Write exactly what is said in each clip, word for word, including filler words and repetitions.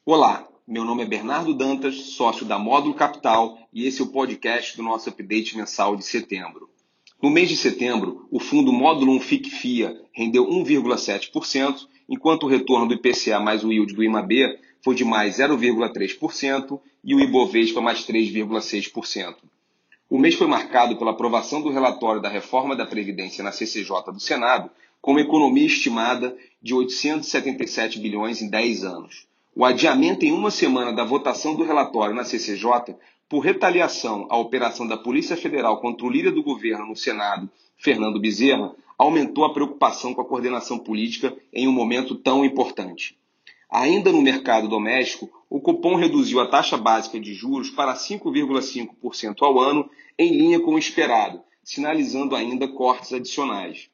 Olá, meu nome é Bernardo Dantas, sócio da Módulo Capital, e esse é o podcast do nosso update mensal de setembro. No mês de setembro, o fundo Módulo um F I C F I A rendeu um vírgula sete por cento, enquanto o retorno do I P C A mais o yield do IMAB foi de mais zero vírgula três por cento e o Ibovespa mais três vírgula seis por cento. O mês foi marcado pela aprovação do relatório da reforma da Previdência na C C J do Senado, com uma economia estimada de oitocentos e setenta e sete bilhões em dez anos. O adiamento em uma semana da votação do relatório na C C J, por retaliação à operação da Polícia Federal contra o líder do governo no Senado, Fernando Bezerra, aumentou a preocupação com a coordenação política em um momento tão importante. Ainda no mercado doméstico, o Copom reduziu a taxa básica de juros para cinco vírgula cinco por cento ao ano, em linha com o esperado, sinalizando ainda cortes adicionais.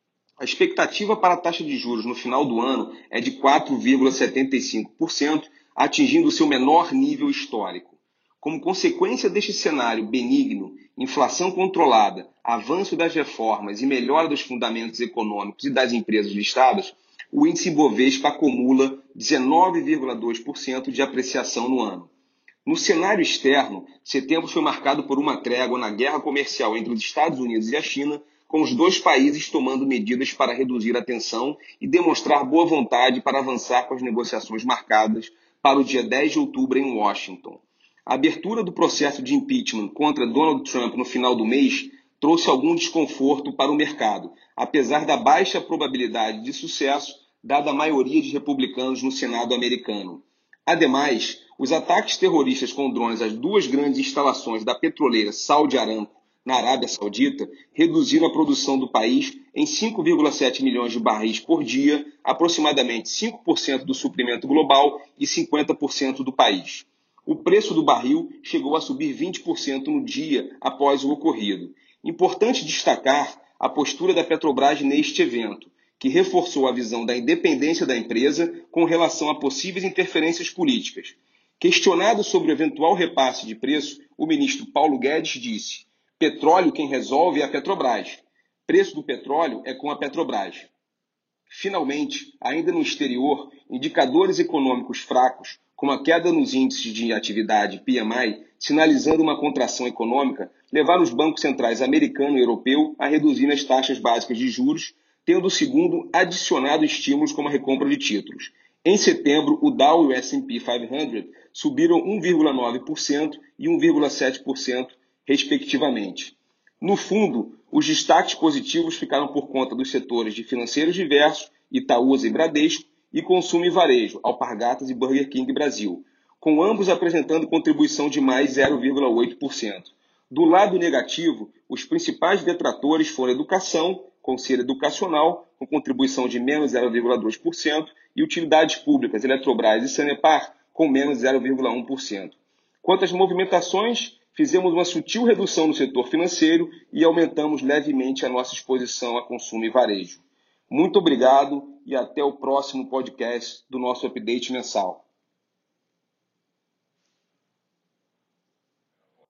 A expectativa para a taxa de juros no final do ano é de quatro vírgula setenta e cinco por cento, atingindo seu menor nível histórico. Como consequência deste cenário benigno, inflação controlada, avanço das reformas e melhora dos fundamentos econômicos e das empresas listadas, o índice Ibovespa acumula dezenove vírgula dois por cento de apreciação no ano. No cenário externo, setembro foi marcado por uma trégua na guerra comercial entre os Estados Unidos e a China, com os dois países tomando medidas para reduzir a tensão e demonstrar boa vontade para avançar com as negociações marcadas para o dia dez de outubro em Washington. A abertura do processo de impeachment contra Donald Trump no final do mês trouxe algum desconforto para o mercado, apesar da baixa probabilidade de sucesso, dada a maioria de republicanos no Senado americano. Ademais, os ataques terroristas com drones às duas grandes instalações da petroleira Saudi Aramco, na Arábia Saudita, reduziram a produção do país em cinco vírgula sete milhões de barris por dia, aproximadamente cinco por cento do suprimento global e cinquenta por cento do país. O preço do barril chegou a subir vinte por cento no dia após o ocorrido. Importante destacar a postura da Petrobras neste evento, que reforçou a visão da independência da empresa com relação a possíveis interferências políticas. Questionado sobre o eventual repasse de preço, o ministro Paulo Guedes disse: petróleo quem resolve é a Petrobras. Preço do petróleo é com a Petrobras. Finalmente, ainda no exterior, indicadores econômicos fracos, como a queda nos índices de atividade P M I, sinalizando uma contração econômica, levaram os bancos centrais americano e europeu a reduzir as taxas básicas de juros, tendo o segundo adicionado estímulos como a recompra de títulos. Em setembro, o Dow e o S and P quinhentos subiram um vírgula nove por cento e um vírgula sete por cento, respectivamente. No fundo, os destaques positivos ficaram por conta dos setores de financeiros diversos, Itaúsa e Bradesco, e consumo e varejo, Alpargatas e Burger King Brasil, com ambos apresentando contribuição de mais zero vírgula oito por cento. Do lado negativo, os principais detratores foram educação, Conselho Educacional, com contribuição de menos zero vírgula dois por cento, e utilidades públicas, Eletrobras e Sanepar, com menos zero vírgula um por cento. Quanto às movimentações, fizemos uma sutil redução no setor financeiro e aumentamos levemente a nossa exposição a consumo e varejo. Muito obrigado e até o próximo podcast do nosso update mensal.